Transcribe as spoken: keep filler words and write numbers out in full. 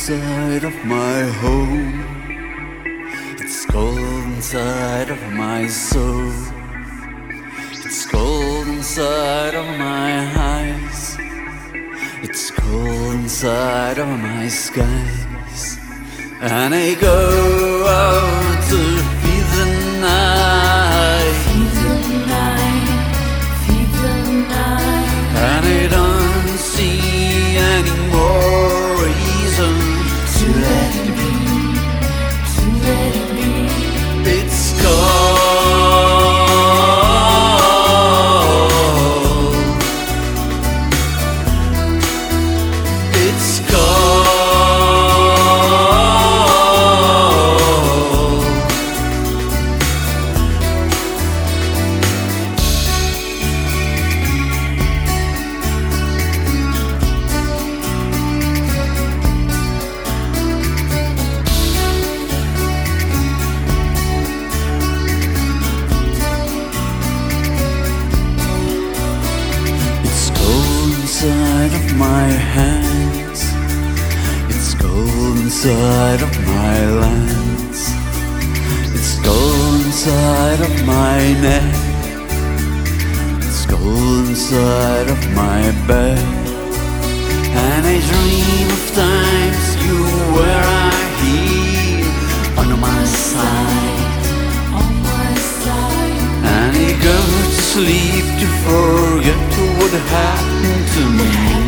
inside of my home. It's cold inside of my soul. It's cold inside of my eyes. It's cold inside of my skies. And I go out to feed the night, feed the night, feed the night. And I don't see any more reason to let it be, to let it be. It's cold. It's cold. Inside of my hands, it's cold inside of my lands, it's cold inside of my neck, it's cold inside of my bed. And I dream of times you were here on my side, on my side. And I go to sleep to forget what happened to me.